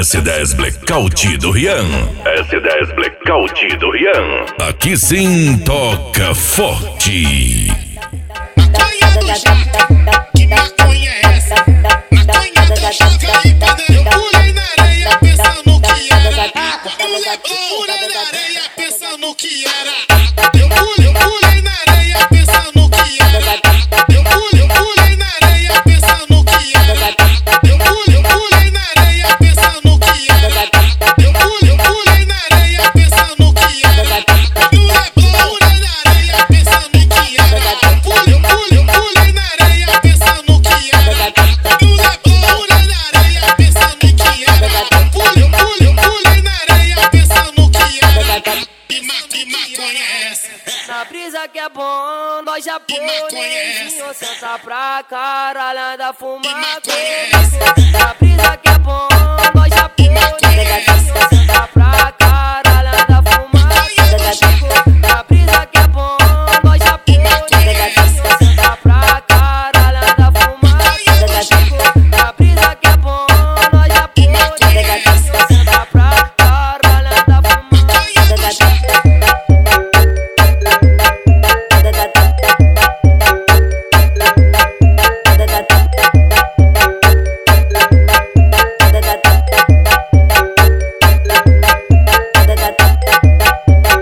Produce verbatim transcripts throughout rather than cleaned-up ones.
S dez Blackout do Rian. S dez Blackout do Rian. Aqui sim toca forte. Maconha do Joca, que maconha é essa? Maconha do Joca e poder. Eu pulei na areia pensando que era água. Eu pulei na areia pensando que era água. Eu pulei, eu pulei na areia pensando que era água. Eu pulei, eu pulei na areia pensando que era água. Eu pulei, eu pulei na areia pensando que era água. Eu pulei, eu pulei na areia pensando que era água. Eu pulei na areia pensando que era água. Eu pulei, eu pulei, eu pulei na areia pensando que era água. Eu pulei na areia pensando que era água. Eu pulei, eu pulei, eu pulei na areia pensando que era água. Que maconha é essa? Na brisa que é bom, nós japonesinho senta pra caralho, anda fumar comigo. Na brisa que é bom, nós japonesinho senta pra caralho, anda fumar comigo. Na brisa que é bom, nós japonesinho senta pra caralho, anda fumar comigo. Na brisa que é bom, nós japonesinho senta pra caralho, anda fumar comigo.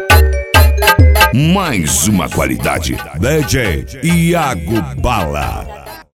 Mais uma qualidade. D J Iago Bala.